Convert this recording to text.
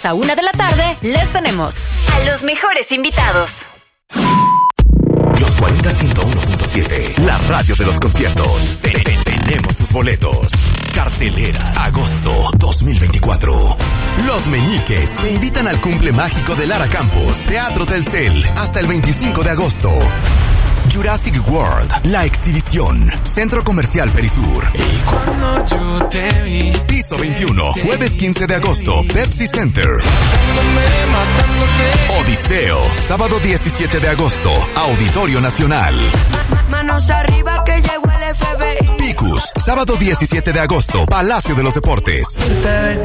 hasta 1 de la tarde, les tenemos a los mejores invitados. Los 40 101.7, la radio de los conciertos. Tenemos tus boletos. Cartelera, agosto 2024. Los Meñiques te invitan al cumple mágico de Lara Campos, Teatro Telcel, hasta el 25 de agosto. Jurassic World, la exhibición, Centro Comercial Perisur. Y cuando yo te vi, Piso 21, jueves 15 de agosto, Pepsi Center. Odiseo, sábado 17 de agosto, Auditorio Nacional. Manos arriba que llegó el FBI. Picus, sábado 17 de agosto, Palacio de los Deportes.